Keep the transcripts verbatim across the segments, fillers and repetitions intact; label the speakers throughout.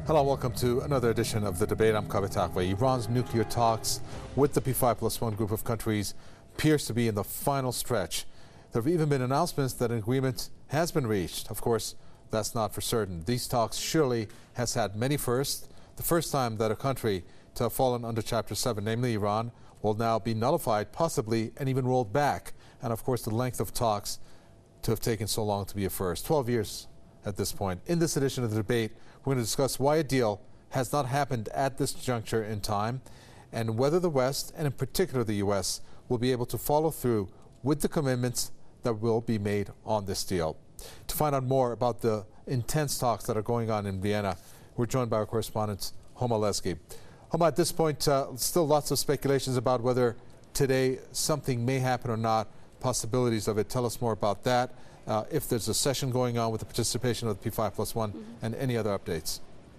Speaker 1: Hello, welcome to another edition of The Debate. I'm Kaveh Takveh. Iran's nuclear talks with the P five plus one group of countries appears to be in the final stretch. There have even been announcements that an agreement has been reached. Of course, that's not for certain. These talks surely has had many firsts. The first time that a country to have fallen under Chapter seven, namely Iran, will now be nullified, possibly, and even rolled back. And of course, the length of talks to have taken so long to be a first. twelve years at this point. In this edition of The Debate, we're going to discuss why a deal has not happened at this juncture in time and whether the West, and in particular the U S, will be able to follow through with the commitments that will be made on this deal. To find out more about the intense talks that are going on in Vienna, we're joined by our correspondent, Homa Lesky. Homa, at this point, uh, still lots of speculations about whether today something may happen or not, possibilities of it. Tell us more about that. Uh, if there's a session going on with the participation of the P five plus one, mm-hmm. and any other updates.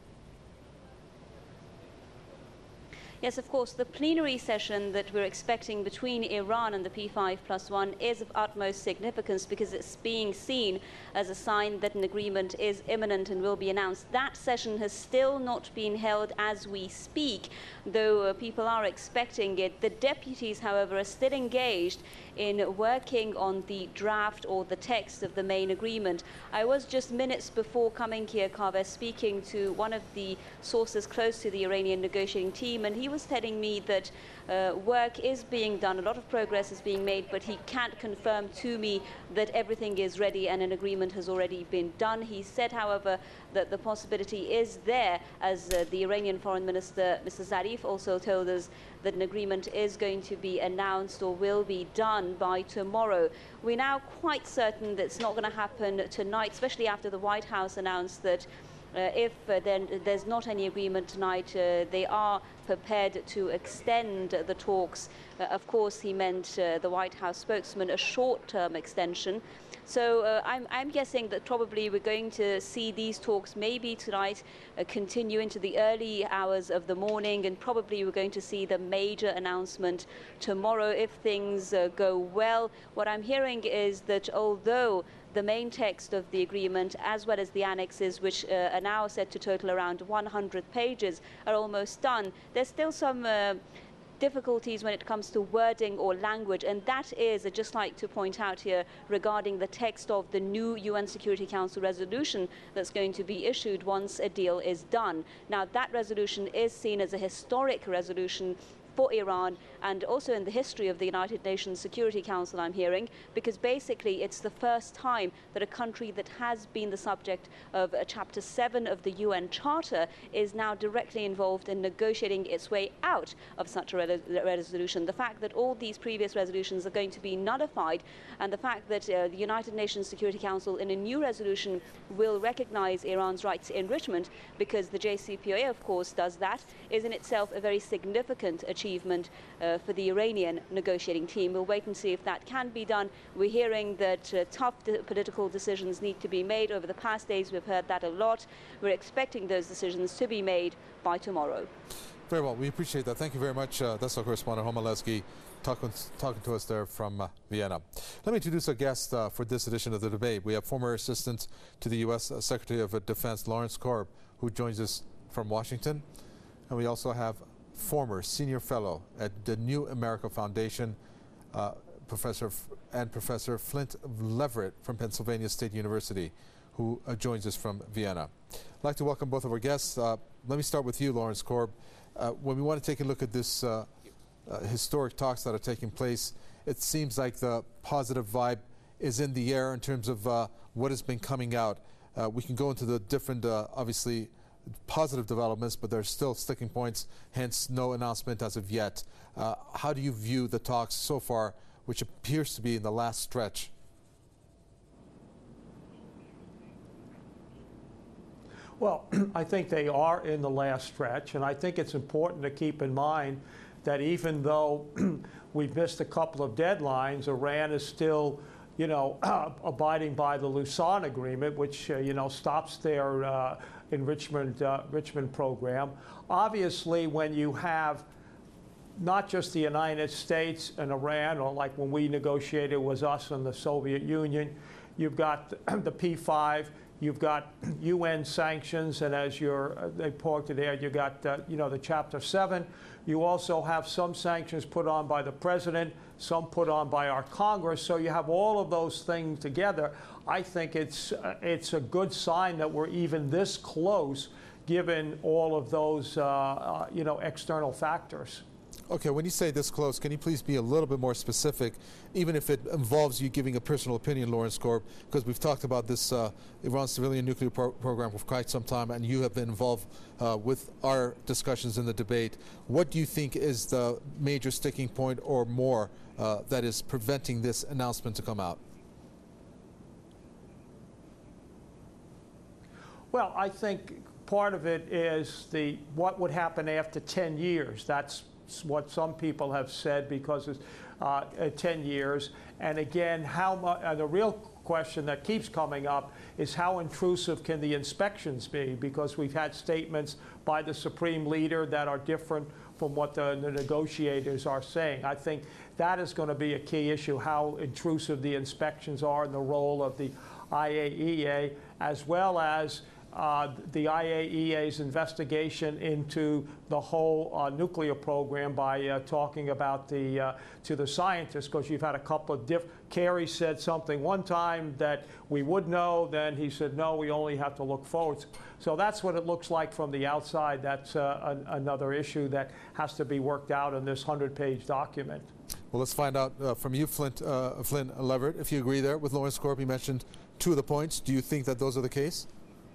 Speaker 2: Yes, of course, the plenary session that we're expecting between Iran and the P five plus one is of utmost significance because it's being seen as a sign that an agreement is imminent and will be announced. That session has still not been held as we speak, though uh, people are expecting it. The deputies, however, are still engaged in working on the draft or the text of the main agreement. I was just minutes before coming here, Kaveh, speaking to one of the sources close to the Iranian negotiating team, and he was telling me that uh, work is being done, a lot of progress is being made, but he can't confirm to me that everything is ready and an agreement has already been done. He said, however, that the possibility is there, as uh, the Iranian Foreign Minister, Mister Zarif, also told us that an agreement is going to be announced or will be done by tomorrow. We're now quite certain that it's not going to happen tonight, especially after the White House announced that Uh, if uh, then there's not any agreement tonight, uh, they are prepared to extend the talks. Uh, of course, he meant, uh, the White House spokesman, a short-term extension. So uh, I'm, I'm guessing that probably we're going to see these talks maybe tonight uh, continue into the early hours of the morning, and probably we're going to see the major announcement tomorrow if things uh, go well. What I'm hearing is that although the main text of the agreement, as well as the annexes, which uh, are now said to total around one hundred pages, are almost done, there's still some uh, difficulties when it comes to wording or language, and that is, I'd just like to point out here, regarding the text of the new U N Security Council resolution that's going to be issued once a deal is done. Now, that resolution is seen as a historic resolution for Iran, and also in the history of the United Nations Security Council, I'm hearing, because basically it's the first time that a country that has been the subject of a Chapter seven of the U N Charter is now directly involved in negotiating its way out of such a re resolution. The fact that all these previous resolutions are going to be nullified, and the fact that uh, the United Nations Security Council in a new resolution will recognize Iran's right to enrichment, because the J C P O A, of course, does that, is in itself a very significant achievement achievement uh, for the Iranian negotiating team. We'll wait and see if that can be done. We're hearing that uh, tough political decisions need to be made. Over the past days, we've heard that a lot. We're expecting those decisions to be made by tomorrow.
Speaker 1: Very well. We appreciate that. Thank you very much. Uh, that's our correspondent, Homa Lesky, talking, talking to us there from uh, Vienna. Let me introduce our guest uh, for this edition of The Debate. We have former Assistant to the U S uh, Secretary of Defense, Lawrence Korb, who joins us from Washington. And we also have former senior fellow at the New America Foundation, uh, Professor F and Professor Flint Leverett from Pennsylvania State University, who uh, joins us from Vienna. I'd like to welcome both of our guests. Uh, let me start with you, Lawrence Korb. Uh, when we want to take a look at this uh, uh, historic talks that are taking place, it seems like the positive vibe is in the air in terms of uh, what has been coming out. Uh, we can go into the different, uh, obviously, positive developments, but there's still sticking points, hence no announcement as of yet. Uh, how do you view the talks so far, which appears to be in the last stretch?
Speaker 3: Well, I think they are in the last stretch, and I think it's important to keep in mind that even though we've missed a couple of deadlines, Iran is still, you know, uh, abiding by the Lausanne Agreement, which, uh, you know, stops their uh, enrichment, uh, enrichment program. Obviously, when you have not just the United States and Iran, or like when we negotiated, it was us and the Soviet Union, you've got the P five, You've got U N sanctions, and as you're, uh, they pointed there, you got uh, you know, the Chapter seven. You also have some sanctions put on by the president, some put on by our Congress. So you have all of those things together. I think it's uh, it's a good sign that we're even this close, given all of those uh, uh, you know, external factors.
Speaker 1: Okay, when you say this close, can you please be a little bit more specific, even if it involves you giving a personal opinion, Lawrence Korb, because we've talked about this uh, Iran civilian nuclear pro program for quite some time, and you have been involved uh, with our discussions in the debate. What do you think is the major sticking point or more uh, that is preventing this announcement to come out?
Speaker 3: Well, I think part of it is the what would happen after ten years. That's what some people have said, because it's uh, ten years. And again, how much, uh, the real question that keeps coming up is how intrusive can the inspections be? Because we've had statements by the Supreme Leader that are different from what the, the negotiators are saying. I think that is going to be a key issue, how intrusive the inspections are and the role of the I A E A, as well as Uh, the I A E A's investigation into the whole uh, nuclear program by uh, talking about the uh, to the scientists, because you've had a couple of diff. Kerry said something one time that we would know, then he said no, we only have to look forward. So that's what it looks like from the outside. That's uh, an, another issue that has to be worked out in this hundred-page document.
Speaker 1: Well, let's find out uh, from you, Flint, uh, Flynn Leverett, if you agree there with Lawrence Korb. You mentioned two of the points. Do you think that those are the case?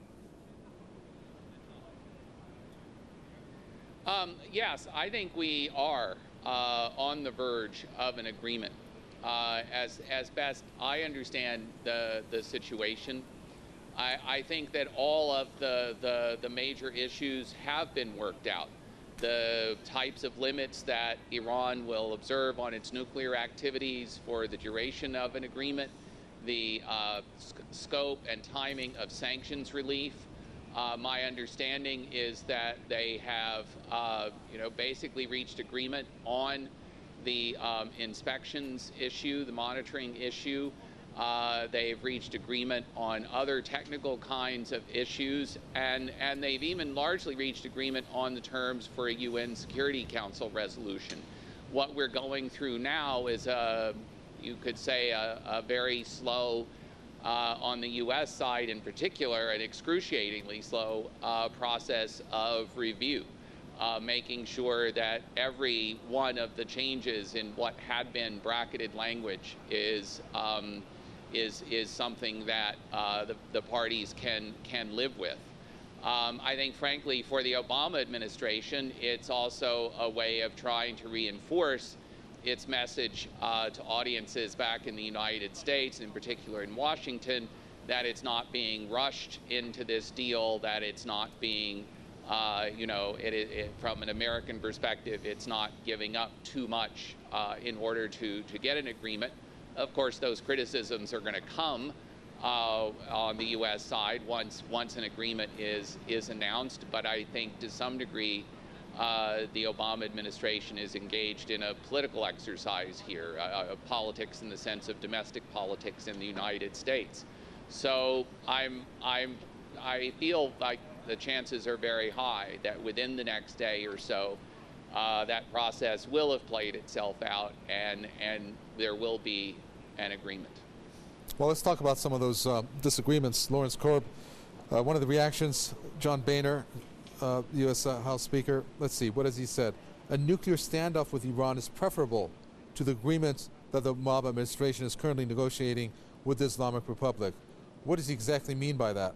Speaker 4: Um, yes, I think we are uh, on the verge of an agreement. Uh, as, as best I understand the, the situation, I, I think that all of the, the, the major issues have been worked out. The types of limits that Iran will observe on its nuclear activities for the duration of an agreement, the uh, sc scope and timing of sanctions relief. Uh, my understanding is that they have, uh, you know, basically reached agreement on the um, inspections issue, the monitoring issue. Uh, they've reached agreement on other technical kinds of issues, and, and they've even largely reached agreement on the terms for a U N Security Council resolution. What we're going through now is, a, you could say, a, a very slow, Uh, on the U S side in particular, an excruciatingly slow uh, process of review, uh, making sure that every one of the changes in what had been bracketed language is um, is is something that uh, the, the parties can can live with. Um, I think, frankly, for the Obama administration, it's also a way of trying to reinforce its message uh, to audiences back in the United States, in particular in Washington, that it's not being rushed into this deal, that it's not being, uh, you know, it, it, from an American perspective, it's not giving up too much uh, in order to, to get an agreement. Of course, those criticisms are going to come uh, on the U S side once, once an agreement is, is announced, but I think to some degree, Uh, the Obama administration is engaged in a political exercise here, uh, politics in the sense of domestic politics in the United States. So I'm, I'm, I feel like the chances are very high that within the next day or so, uh, that process will have played itself out, and, and there will be an agreement.
Speaker 1: Well, let's talk about some of those uh, disagreements. Lawrence Korb, uh, one of the reactions, John Boehner, Uh, U S Uh, House Speaker, let's see, what has he said? A nuclear standoff with Iran is preferable to the agreement that the Obama administration is currently negotiating with the Islamic Republic. What does he exactly mean by that?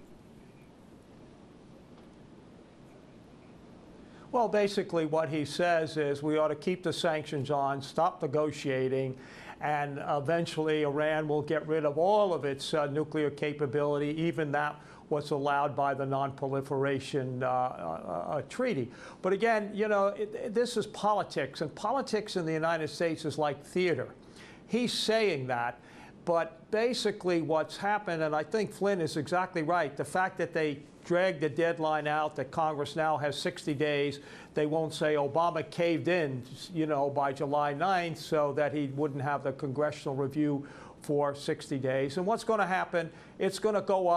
Speaker 3: Well, basically what he says is we ought to keep the sanctions on, stop negotiating, and eventually Iran will get rid of all of its uh, nuclear capability, even that what's allowed by the Non-Proliferation uh, uh, uh, Treaty. But again, you know, it, it, this is politics, and politics in the United States is like theater. He's saying that, but basically what's happened, and I think Flynn is exactly right, the fact that they dragged the deadline out, that Congress now has sixty days, they won't say Obama caved in, you know, by July ninth so that he wouldn't have the congressional review for sixty days. And what's going to happen, it's going to go up.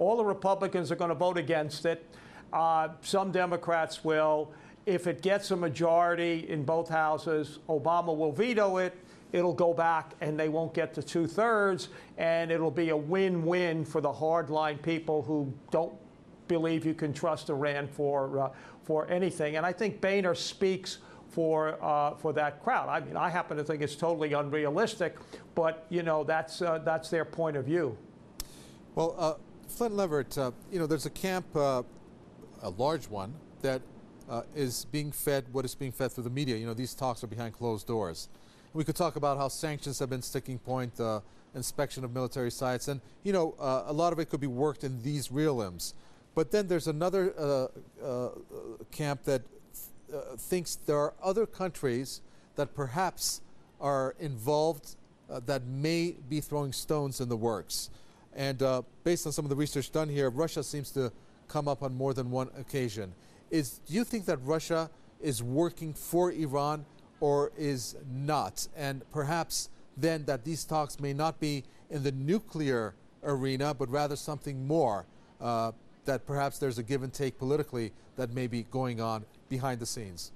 Speaker 3: all the Republicans are going to vote against it. Uh, some Democrats will. If it gets a majority in both houses, Obama will veto it. It'll go back, and they won't get to two-thirds, and it'll be a win-win for the hardline people who don't believe you can trust Iran for uh, for anything. And I think Boehner speaks for uh, for that crowd. I mean, I happen to think it's totally unrealistic, but you know that's uh, that's their point of view.
Speaker 1: Well, uh, Flynn Leverett, uh, you know, there's a camp, uh, a large one, that uh, is being fed what is being fed through the media. You know, these talks are behind closed doors. We could talk about how sanctions have been sticking point, uh, inspection of military sites, and you know, uh, a lot of it could be worked in these realms. But then there's another uh, uh, camp that uh, thinks there are other countries that perhaps are involved uh, that may be throwing stones in the works. And uh, based on some of the research done here, Russia seems to come up on more than one occasion. Is, do you think that Russia is working for Iran or is not? And perhaps then that these talks may not be in the nuclear arena, but rather something more, uh, that perhaps there's a give and take politically that may be going on behind the scenes?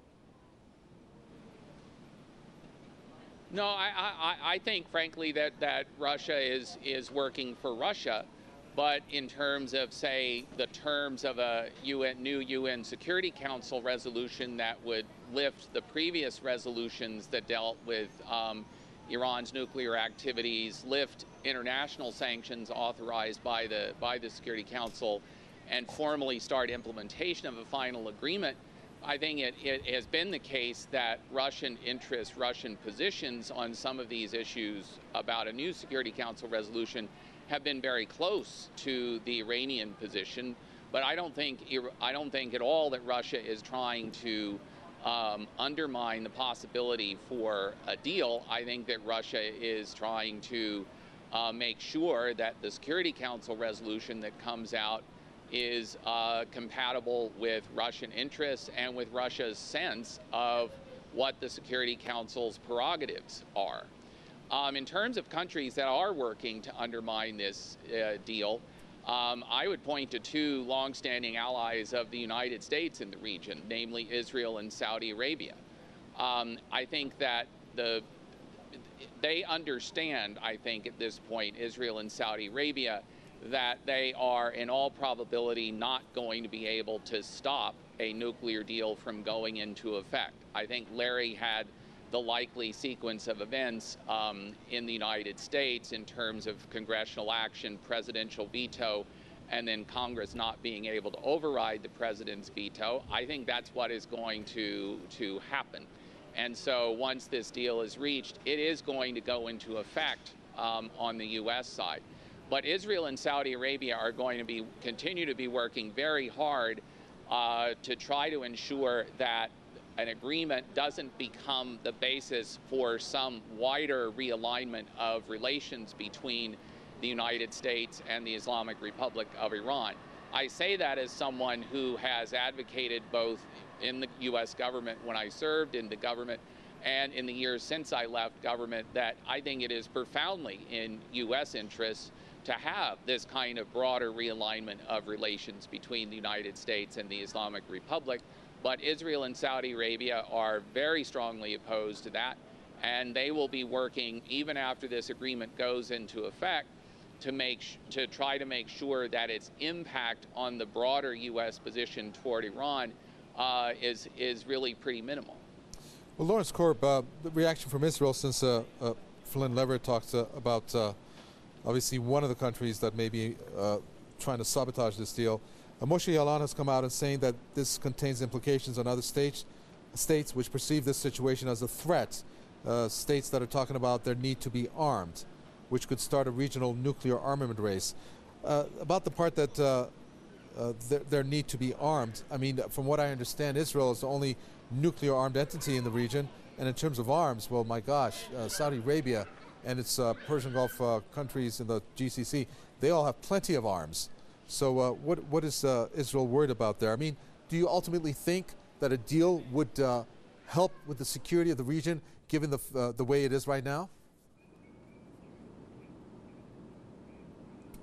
Speaker 4: No, I, I, I think, frankly, that, that Russia is, is working for Russia. But in terms of, say, the terms of a U N, new U N Security Council resolution that would lift the previous resolutions that dealt with um, Iran's nuclear activities, lift international sanctions authorized by the, by the Security Council, and formally start implementation of a final agreement, I think it, it has been the case that Russian interests, Russian positions on some of these issues about a new Security Council resolution have been very close to the Iranian position. But I don't think, I don't think at all that Russia is trying to um, undermine the possibility for a deal. I think that Russia is trying to uh, make sure that the Security Council resolution that comes out is uh, compatible with Russian interests and with Russia's sense of what the Security Council's prerogatives are. Um, in terms of countries that are working to undermine this uh, deal, um, I would point to two longstanding allies of the United States in the region, namely Israel and Saudi Arabia. Um, I think that the they understand, I think at this point, Israel and Saudi Arabia, that they are in all probability not going to be able to stop a nuclear deal from going into effect. I think Larry had the likely sequence of events um, in the United States in terms of congressional action, presidential veto, and then Congress not being able to override the president's veto. I think that's what is going to, to happen. And so once this deal is reached, it is going to go into effect um, on the U S side. But Israel and Saudi Arabia are going to be continue to be working very hard uh, to try to ensure that an agreement doesn't become the basis for some wider realignment of relations between the United States and the Islamic Republic of Iran. I say that as someone who has advocated both in the U S government when I served in the government and in the years since I left government, that I think it is profoundly in U S interests to have this kind of broader realignment of relations between the United States and the Islamic Republic. But Israel and Saudi Arabia are very strongly opposed to that, and they will be working even after this agreement goes into effect to make to try to make sure that its impact on the broader U S position toward Iran uh, is is really pretty minimal.
Speaker 1: Well, Lawrence Korb, uh, the reaction from Israel since uh, uh, Flynn Leverett talked uh, about uh, obviously one of the countries that may be uh, trying to sabotage this deal. Uh, Moshe Yaalon has come out and saying that this contains implications on other states, states which perceive this situation as a threat, uh, states that are talking about their need to be armed, which could start a regional nuclear armament race. Uh, about the part that uh, uh, their, their need to be armed, I mean, from what I understand, Israel is the only nuclear armed entity in the region, and in terms of arms, well, my gosh, uh, Saudi Arabia and its uh, Persian Gulf uh, countries in the G C C, they all have plenty of arms. So uh, what, what is uh, Israel worried about there? I mean, do you ultimately think that a deal would uh, help with the security of the region, given the, uh, the way it is right now?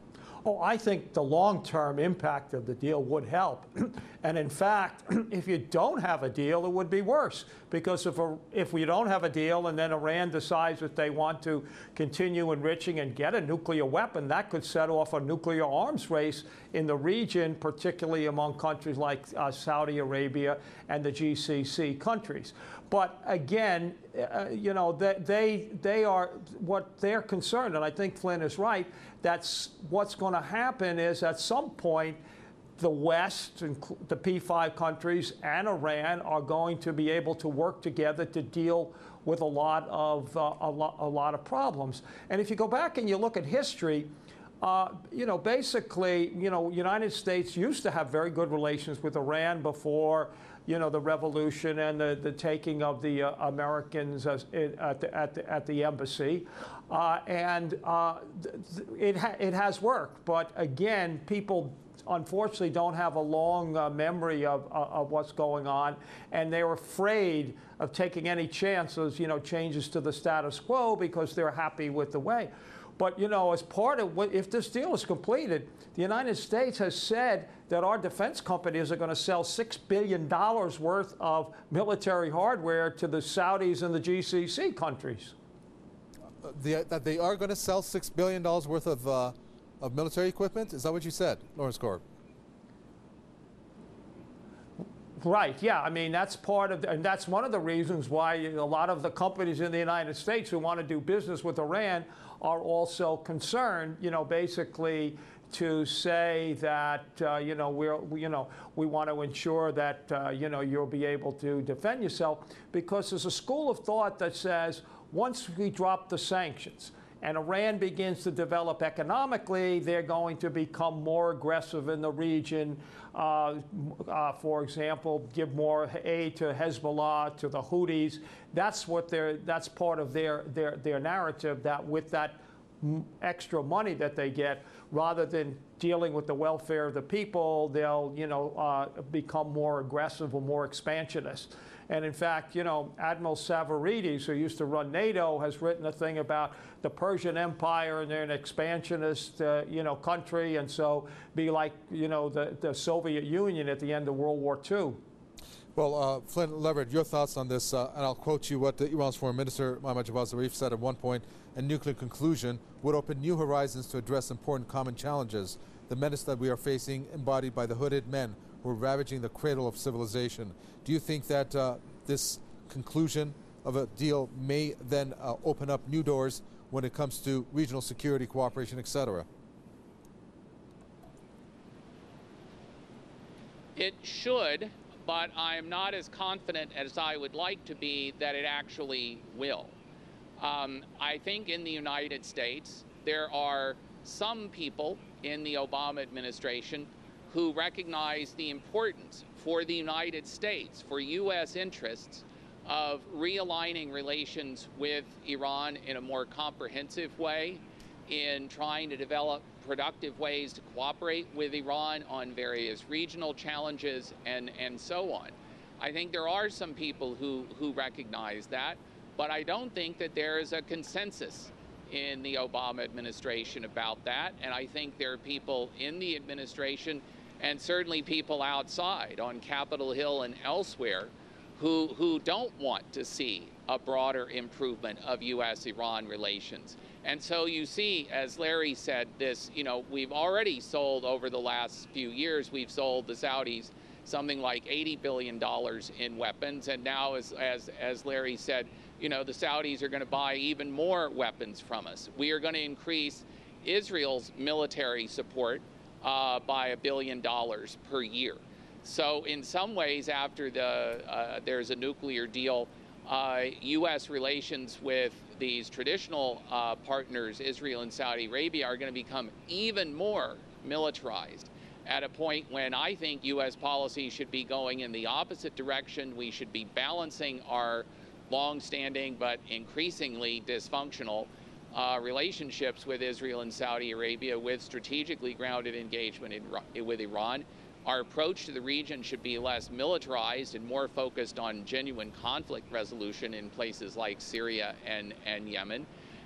Speaker 3: Oh, I think the long-term impact of the deal would help. And in fact, if you don't have a deal, it would be worse. Because if, a, if we don't have a deal and then Iran decides that they want to continue enriching and get a nuclear weapon, that could set off a nuclear arms race in the region, particularly among countries like uh, Saudi Arabia and the G C C countries. But again, uh, you know, they, they, they are, what they're concerned, and I think Flynn is right, that's what's going to happen is at some point, the West, the P five countries, and Iran are going to be able to work together to deal with a lot of uh, a, lot, a lot of problems. And if you go back and you look at history, uh, you know, basically, you know, United States used to have very good relations with Iran before, you know, the revolution and the, the taking of the uh, Americans as, at, the, at, the, at the embassy. Uh, and uh, it, ha it has worked. But again, people unfortunately don't have a long uh, memory of, uh, of what's going on, and they're afraid of taking any chances, you know, changes to the status quo because they're happy with the way. But, you know, as part of what, if this deal is completed, the United States has said that our defense companies are going to sell six billion dollars worth of military hardware to the Saudis and the G C C countries.
Speaker 1: Uh, the, that they are going to sell six billion dollars worth of uh of military equipment? Is that what you said, Lawrence Korb?
Speaker 3: Right, yeah. I mean, that's part of, the, and that's one of the reasons why a lot of the companies in the United States who want to do business with Iran are also concerned, you know, basically to say that, uh, you know, we're, we, you know, we want to ensure that, uh, you know, you'll be able to defend yourself, because there's a school of thought that says once we drop the sanctions, and Iran begins to develop economically, they're going to become more aggressive in the region. Uh, uh, for example, give more aid to Hezbollah, to the Houthis. That's what they're, that's part of their, their, their narrative, that with that extra money that they get, rather than dealing with the welfare of the people, they'll, you know, uh, become more aggressive or more expansionist. And in fact, you know, Admiral Stavridis, who used to run NATO, has written a thing about the Persian Empire, and they're an expansionist, uh, you know, country, and so be like, you know, the, the Soviet Union at the end of World War Two.
Speaker 1: Well, uh, Flynn Leverett, your thoughts on this, uh, and I'll quote you what the Iran's Foreign Minister Mohammad Javad Zarif said at one point: "A nuclear conclusion would open new horizons to address important common challenges, the menace that we are facing embodied by the hooded men who are ravaging the cradle of civilization." Do you think that uh, this conclusion of a deal may then uh, open up new doors when it comes to regional security, cooperation, et cetera?
Speaker 4: It should, but I'm not as confident as I would like to be that it actually will. Um, I think in the United States, there are some people in the Obama administration who recognize the importance for the United States, for U S interests, of realigning relations with Iran in a more comprehensive way, in trying to develop productive ways to cooperate with Iran on various regional challenges, and, and so on. I think there are some people who, who recognize that, but I don't think that there is a consensus in the Obama administration about that. And I think there are people in the administration, and certainly people outside on Capitol Hill and elsewhere, who, who don't want to see a broader improvement of U S Iran relations. And so you see, as Larry said, this, you know, we've already sold over the last few years, we've sold the Saudis something like eighty billion dollars in weapons. And now, as, as, as Larry said, you know, the Saudis are going to buy even more weapons from us. We are going to increase Israel's military support uh, by a billion dollars per year. So in some ways, after the, uh, there's a nuclear deal, uh, U S relations with these traditional uh, partners, Israel and Saudi Arabia, are going to become even more militarized, at a point when I think U S policy should be going in the opposite direction. We should be balancing our long-standing but increasingly dysfunctional uh, relationships with Israel and Saudi Arabia with strategically grounded engagement in, with Iran. Our approach to the region should be less militarized and more focused on genuine conflict resolution in places like Syria and, and Yemen.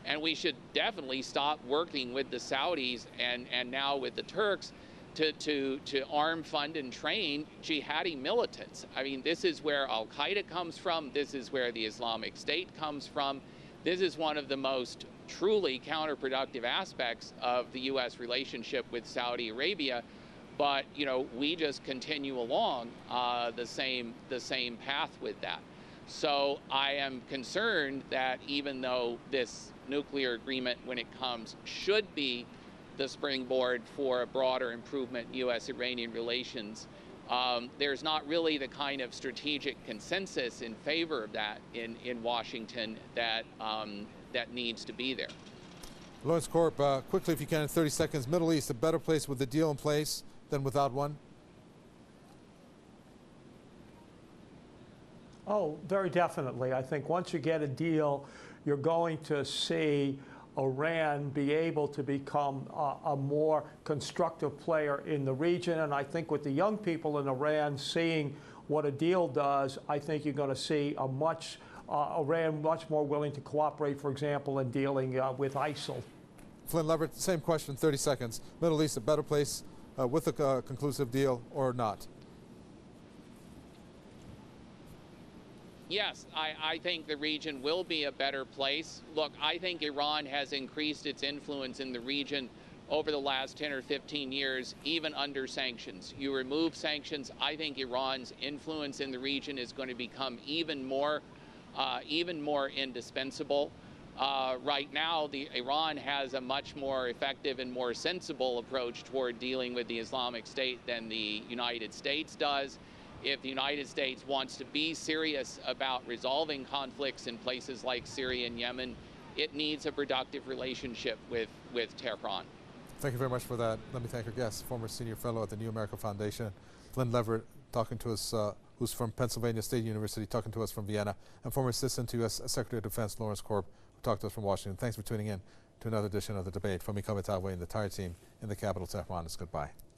Speaker 4: And we should definitely stop working with the Saudis and, and now with the Turks to, to, to arm, fund, and train jihadi militants. I mean, this is where Al-Qaeda comes from. This is where the Islamic State comes from. This is one of the most truly counterproductive aspects of the U S relationship with Saudi Arabia. But, you know, we just continue along uh, the same, the same path with that. So I am concerned that even though this nuclear agreement, when it comes, should be the springboard for a broader improvement in U S Iranian relations, um, there's not really the kind of strategic consensus in favor of that in, in Washington that, um, that needs to be there.
Speaker 1: Lawrence Korb, uh, quickly if you can in thirty seconds, Middle East, a better place with the deal in place than without one?
Speaker 3: Oh, very definitely. I think once you get a deal, you're going to see Iran be able to become a, a more constructive player in the region. And I think with the young people in Iran seeing what a deal does, I think you're going to see a much, uh, Iran much more willing to cooperate, for example, in dealing uh, with ISIL.
Speaker 1: Flynn Leverett, same question, thirty seconds. Middle East, a better place uh, with a uh, conclusive deal or not?
Speaker 4: Yes, I, I think the region will be a better place. Look, I think Iran has increased its influence in the region over the last ten or fifteen years, even under sanctions. You remove sanctions, I think Iran's influence in the region is going to become even more, uh, even more indispensable. Uh, right now, the, Iran has a much more effective and more sensible approach toward dealing with the Islamic State than the United States does. If the United States wants to be serious about resolving conflicts in places like Syria and Yemen, it needs a productive relationship with, with Tehran.
Speaker 1: Thank you very much for that. Let me thank our guest, former senior fellow at the New America Foundation, Flynn Leverett, talking to us, uh, who's from Pennsylvania State University, talking to us from Vienna, and former Assistant to U S Secretary of Defense Lawrence Korb, who talked to us from Washington. Thanks for tuning in to another edition of The Debate. From me, Kaveh Tagway, and the entire team in the capital, Tehran. It's goodbye.